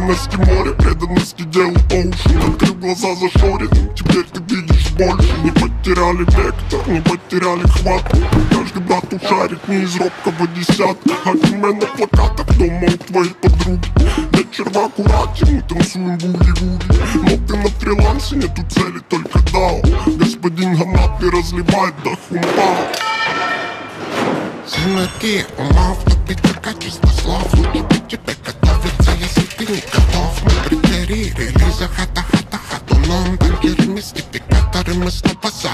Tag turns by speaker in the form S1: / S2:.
S1: Преданности море, преданности делу по уши. Открыл глаза зашоренным, теперь ты видишь больше. Не потеряли вектор, не потеряли хватку. Каждый брат ушарит не из робкого десятка. Аниме на плакатах дома у твоей подруги. Я червак аккуратен, мы танцуем буги-вуги. Но ты на фрилансе, нету цели, только дао. Господин Ганат не разливает до хумпао.
S2: Синоки умов, тупить до качества слов. Лучше быть тебе готовиться, если ты не готов. Мы критерии релиза, хата-хата-хатуном. Танкеры, мистификаторы, мы снова